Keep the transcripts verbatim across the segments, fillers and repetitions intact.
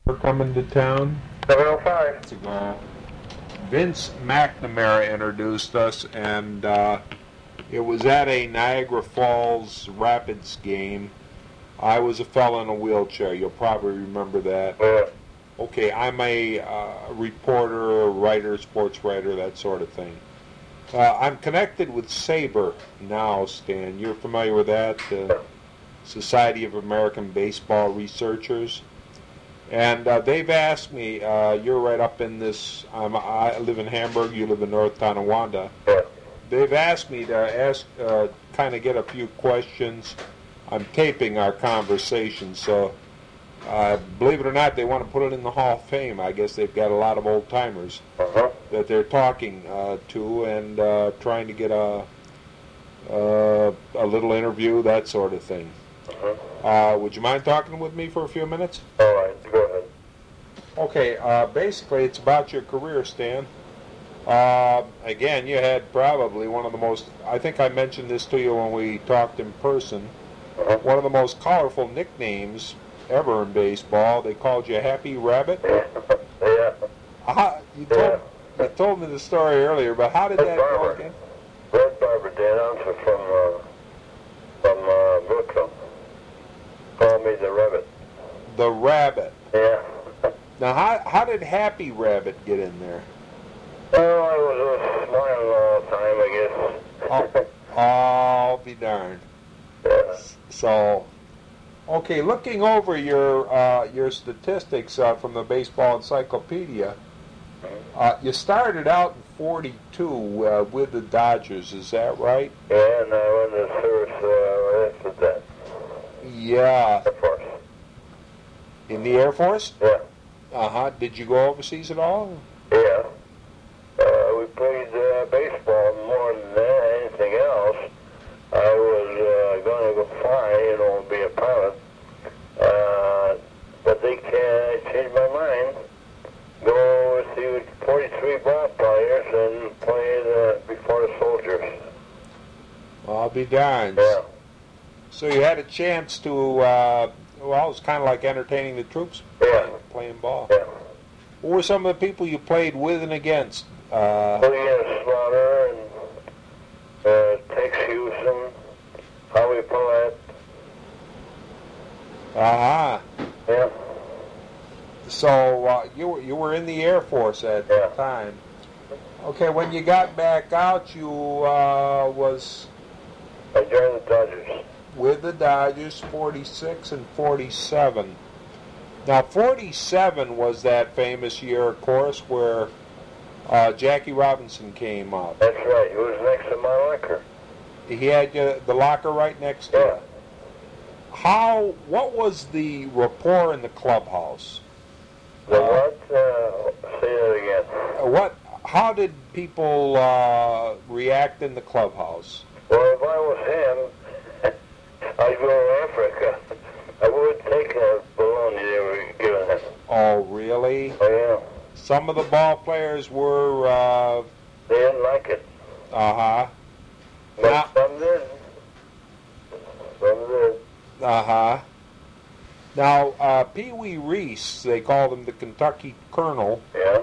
We're coming to town. seven oh five. To go. Vince McNamara introduced us, and uh, it was at a Niagara Falls Rapids game. I was a fella in a wheelchair. You'll probably remember that. Yeah. Okay, I'm a uh, reporter, a writer, sports writer, that sort of thing. Uh, I'm connected with SABR now, Stan. You're familiar with that? Uh, Society of American Baseball Researchers. And uh, they've asked me, uh, you're right up in this, um, I live in Hamburg, you live in North Tonawanda. Yeah. They've asked me to ask, uh, kind of get a few questions. I'm taping our conversation, so uh, believe it or not, they want to put it in the Hall of Fame. I guess they've got a lot of old-timers Uh-huh. that they're talking uh, to and uh, trying to get a, uh, a little interview, that sort of thing. Uh-huh. Uh, would you mind talking with me for a few minutes? All right, go ahead. Okay, uh, basically it's about your career, Stan. Uh, again, you had probably one of the most, I think I mentioned this to you when we talked in person, Uh-huh. one of the most colorful nicknames ever in baseball. They called you Happy Rabbit. Yeah. Yeah. How, you, told, you told me the story earlier, but how did Red that go Barber. again? Red Barber, Dan Unser from, uh, from uh, Brooklyn. Called me the Rabbit. The Rabbit. Yeah. Now, how, how did Happy Rabbit get in there? Oh, I was uh, smiling all the time, I guess. Oh, I'll be darned. Yeah. So, okay, looking over your uh, your statistics uh, from the Baseball Encyclopedia, uh, you started out in forty-two uh, with the Dodgers, is that right? Yeah, and I went to service uh, after that. Yeah. Air Force. In the Air Force? Yeah. Uh-huh. Did you go overseas at all? Yeah. Uh, we played uh, baseball more than anything else. I was uh, going to go fly, you know, be a pilot. Uh, but they can changed my mind. Go see forty-three ball players and play the, before the soldiers. I'll be darned. Yeah. So you had a chance to, uh, well, it was kind of like entertaining the troops, Yeah. playing, playing ball. Yeah. Who were some of the people you played with and against? Uh, William Slaughter and uh, Tex Houston, Howie Paulette. uh-huh. Yeah. So uh, you were you were in the Air Force at Yeah. the time. Okay, when you got back out, you uh, was I joined the Dodgers. with the Dodgers, forty-six and forty-seven. Now, forty-seven was that famous year, of course, where uh, Jackie Robinson came up. That's right. He was next to my locker. He had uh, the locker right next to Yeah. you. How? What was the rapport in the clubhouse? The Uh, what? Uh, say that again. What? How did people uh, react in the clubhouse? Well, if I was him, I'd go to Africa. I would take a baloney they were giving him. Oh, really? Oh, yeah. Some of the ball players were, uh They didn't like it. huh. But Now, some did. Some did. uh huh. Now, uh, Pee Wee Reese, they called him the Kentucky Colonel. Yeah.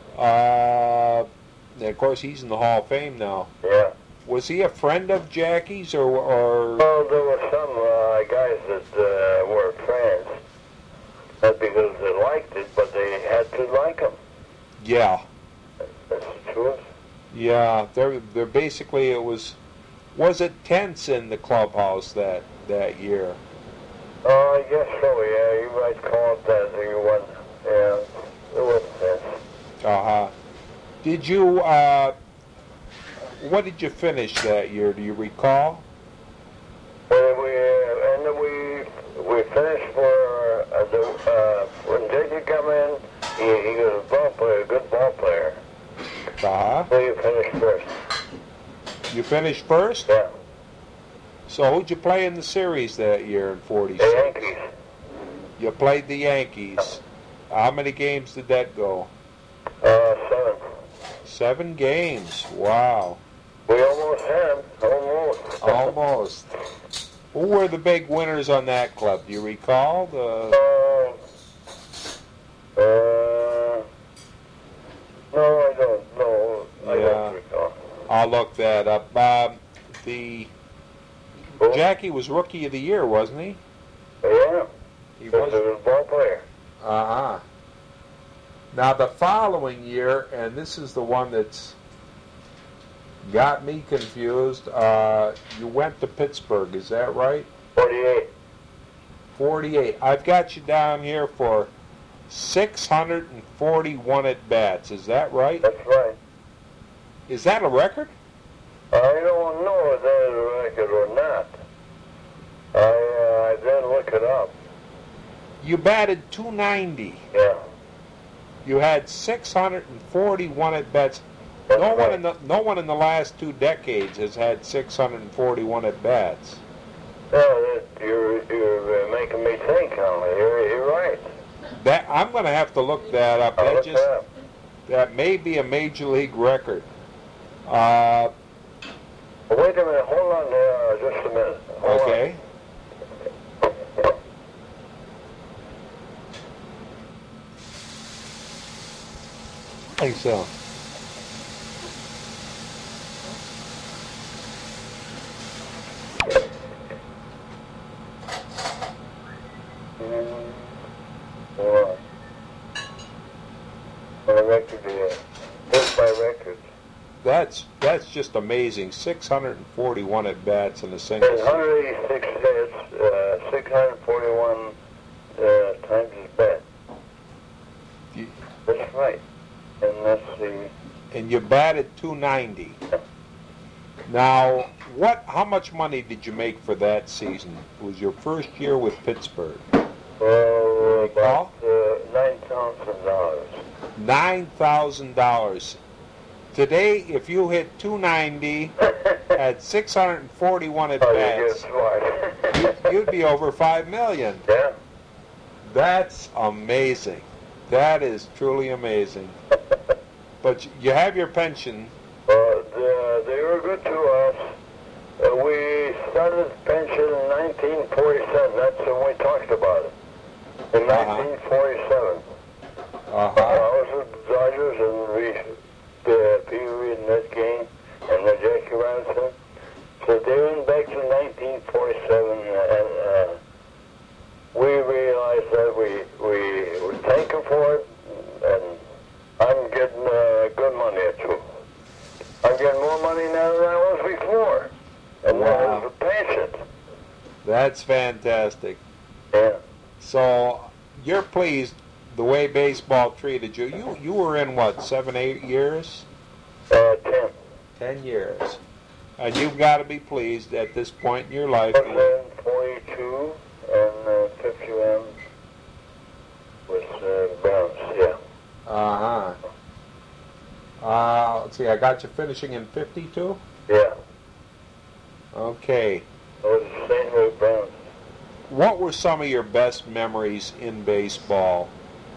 Uh, and of course, he's in the Hall of Fame now. Yeah. Was he a friend of Jackie's, or, or Well, there were some uh, guys that uh, were fans. Not because they liked it, but they had to like him. yeah, That's the truth. yeah? They're they're basically it was. Was it tense in the clubhouse that that year? Oh, I guess so, yeah. You might call it that if you want. Yeah. It was this. Uh huh. Did you? Uh, what did you finish that year? Do you recall? Well, we, uh, and then we, we finished for, uh, the, uh, when J J come in, he, he was a ball player, a good ball player. Uh huh. So you finished first. You finished first. Yeah. So who'd you play in the series that year in The forty-six? Yankees. You played the Yankees. How many games did that go? Uh, seven. Seven games. Wow. We almost had him. Almost. Almost. Who were the big winners on that club? Do you recall? The Uh, I'll look that up. Um, the Jackie was Rookie of the Year, wasn't he? Yeah. He He was. was a ball player. Uh-huh. Now, the following year, and this is the one that's got me confused, uh, you went to Pittsburgh, is that right? forty-eight. forty-eight. I've got you down here for six hundred forty-one at-bats, is that right? That's right. Is that a record? I don't know if that is a record or not. I, uh, I did look it up. You batted two ninety. Yeah. You had six hundred forty-one at-bats. That's No one right. in the no one in the last two decades has had six hundred forty-one at-bats. No, that, you're, you're uh, making me think, Conley. You're, you're right. That I'm going to have to look that up. I'll That look just it up. that may be a major league record. Uh, Well, wait a minute. Hold on there uh, just a minute. Hold on. okay. Think so. Mm, hold on. My record here. Here's my record. That's that's just amazing. six hundred forty-one at bats in a single There's season. one hundred eighty-six hits, uh, six hundred forty-one uh, times his bat. You- That's right. And that's the... And you batted two ninety. Now, what? How much money did you make for that season? It was your first year with Pittsburgh. Well, Recall? about uh, nine thousand dollars. Nine thousand dollars. Today, if you hit two ninety at six hundred forty-one at Oh, you're bats, getting you'd, smart. you'd be over five million. Yeah. That's amazing. That is truly amazing. But you have your pension. Uh, the, they were good to us. Uh, we started pension in nineteen forty-seven. That's when we talked about it. In Uh-huh. nineteen forty-seven. Uh-huh. I was with the Dodgers and we, the Pee Wee and Ned King and the Jackie Robinson. So they went back to nineteen forty-seven and uh, we realized that we, we would thank them for it, and I'm getting uh, good money at you. I'm getting more money now than I was before. And Wow. that was a pension. That's fantastic. Yeah. So you're pleased the way baseball treated you. You you were in what, seven, eight years? Uh, ten. Ten years. And you've got to be pleased at this point in your life. But then forty-two and uh, fifty-one was uh, Browns, yeah. Uh-huh. Uh, let's see, I got you finishing in fifty-two? Yeah. Okay. I was the Saint Louis Browns. What were some of your best memories in baseball?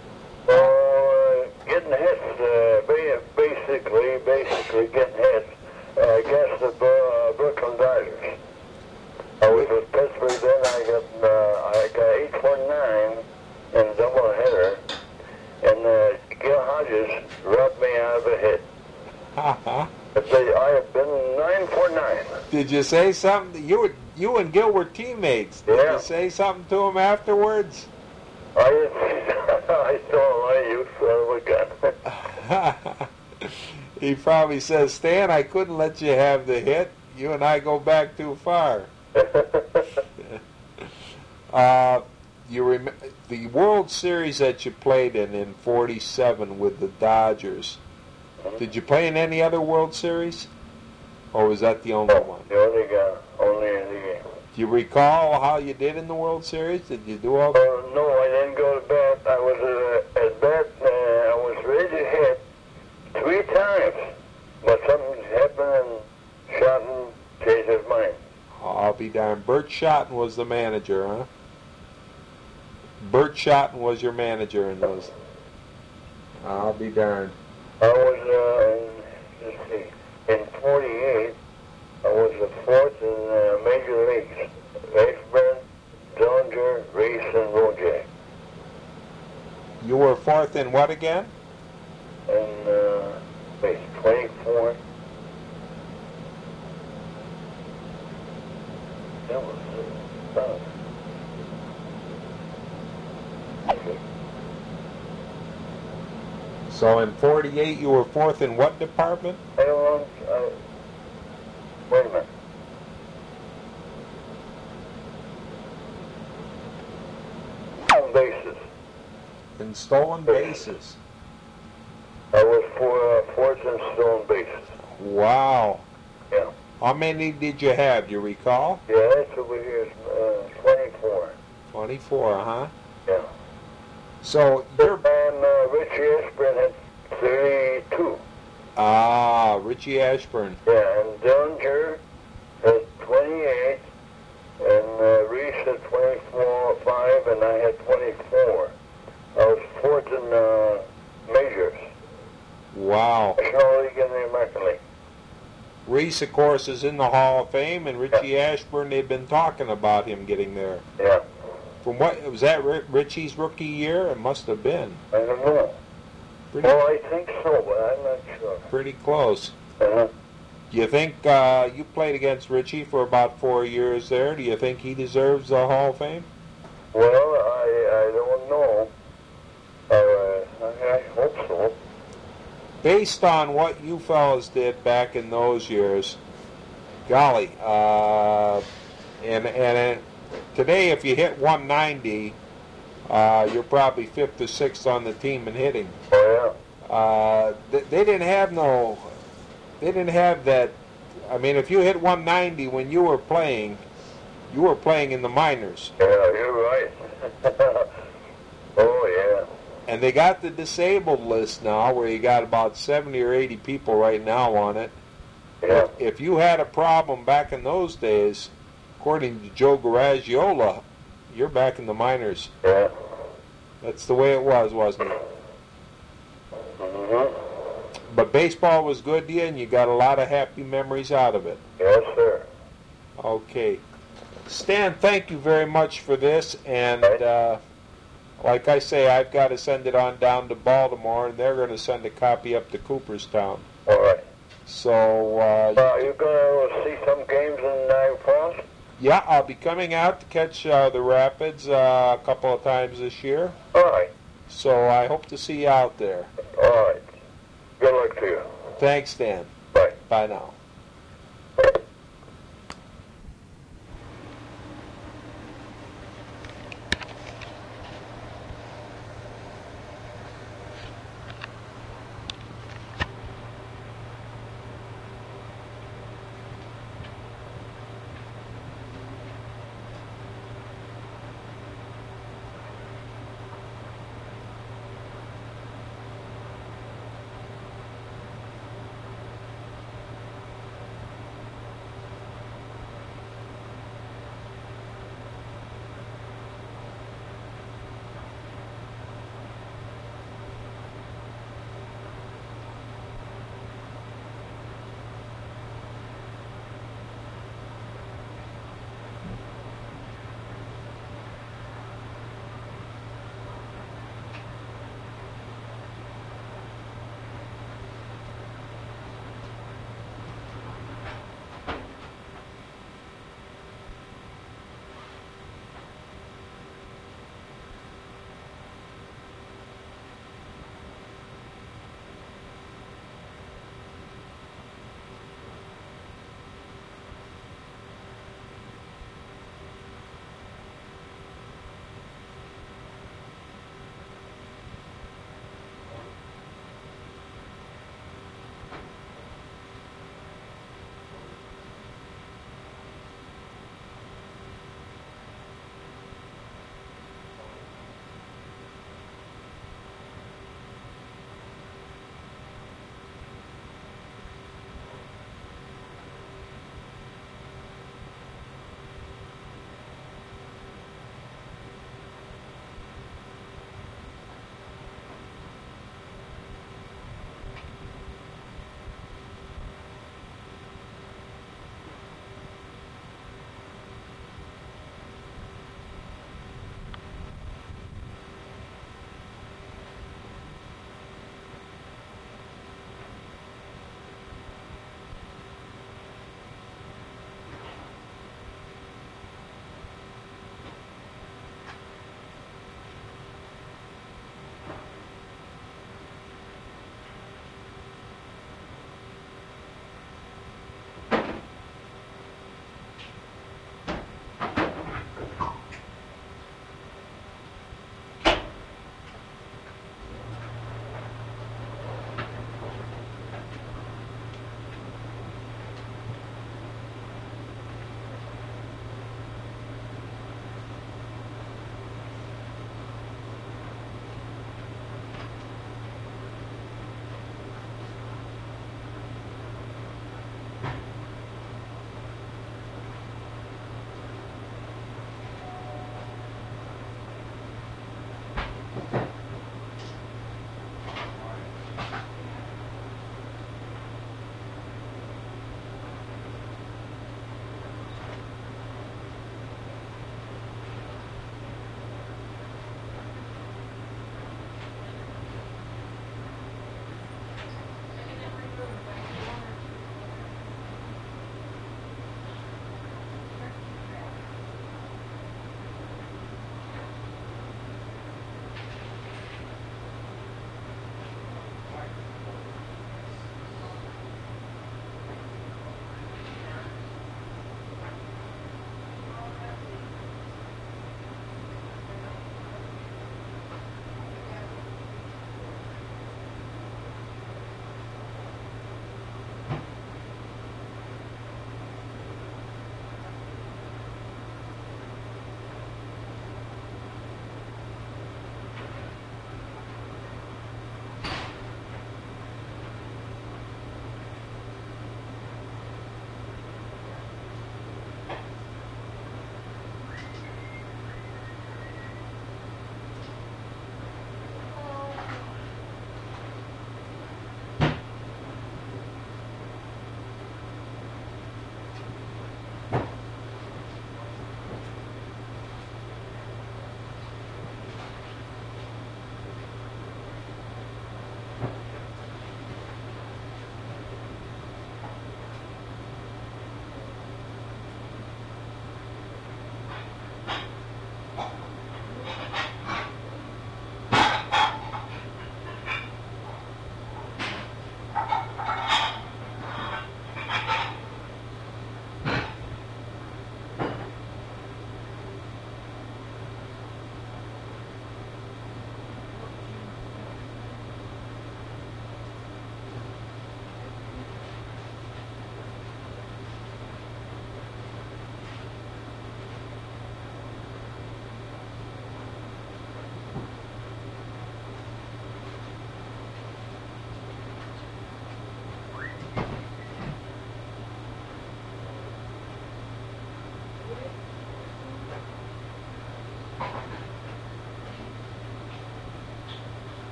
Well, uh, getting hits, uh, ba- basically, basically getting hits uh, against the uh, Brooklyn Dodgers. I was with Pittsburgh then. I got uh, I got eight forty-nine in a doubleheader, and uh, Gil Hodges rubbed me out of a hit. Uh-huh. But they, I have been nine for nine. Did you say something? You were, you and Gil were teammates. Did Yeah. you say something to him afterwards? I I saw a lot of you son of a gun. He probably says, Stan, I couldn't let you have the hit. You and I go back too far. uh, you rem- the World Series that you played in in forty-seven with the Dodgers. Did you play in any other World Series? Or was that the only one? The only guy, only in the game. Do you recall how you did in the World Series? Did you do all that? Oh, no, I didn't go to bat. I was uh, at bat. Uh, I was ready to hit three times, but something happened and Shotton changed his mind. I'll be darned. Bert Shotton was the manager, huh? Bert Shotton was your manager in those. I'll be darned. I was, uh, in, let's see, in forty-eight, I was the fourth in uh, major leagues. Raceburn, Dillinger, Reese, and Rojack. You were fourth in what again? And, uh, wait, twenty-four, South. So in forty-eight, you were fourth in what department? I don't, I, wait a minute. On bases. In stolen bases. I was for uh, fourth in stolen bases. Wow. Yeah. How many did you have, do you recall? Yeah, that's over here, uh, twenty-four. twenty-four, huh? Yeah. So you're... And uh, Richie Ashburn had thirty-two. Ah, Richie Ashburn. Yeah, and Dillinger had twenty-eight, and uh, Reese had twenty-four, five, and I had twenty-four. I was fourth in uh, majors. Wow. National League and the American League. Reese, of course, is in the Hall of Fame, and Richie yeah. Ashburn, they've been talking about him getting there. Yeah. From what, was that Richie's rookie year? It must have been. I don't know. Pretty, well, I think so, but I'm not sure. Pretty close. Uh-huh. Do you think uh, you played against Richie for about four years there? Do you think he deserves the Hall of Fame? Well, I, I don't know. Uh, I, I hope so. Based on what you fellas did back in those years, golly, uh, and and uh, today if you hit one ninety, uh, you're probably fifth or sixth on the team in hitting. Oh yeah. Uh, they, they didn't have no, they didn't have that. I mean, if you hit one ninety when you were playing, you were playing in the minors. Yeah, you're right. Oh yeah. And they got the disabled list now, where you got about seventy or eighty people right now on it. Yeah. If you had a problem back in those days, according to Joe Garagiola, you're back in the minors. Yeah. That's the way it was, wasn't it? Mm-hmm. But baseball was good to you, and you got a lot of happy memories out of it. Yes, sir. Okay. Stan, thank you very much for this, and... Uh, Like I say, I've got to send it on down to Baltimore, and they're going to send a copy up to Cooperstown. All right. So, uh... Uh, you going to see some games in Niagara Falls? Yeah, I'll be coming out to catch uh, the Rapids uh, a couple of times this year. All right. So I hope to see you out there. All right. Good luck to you. Thanks, Dan. Bye. Bye now.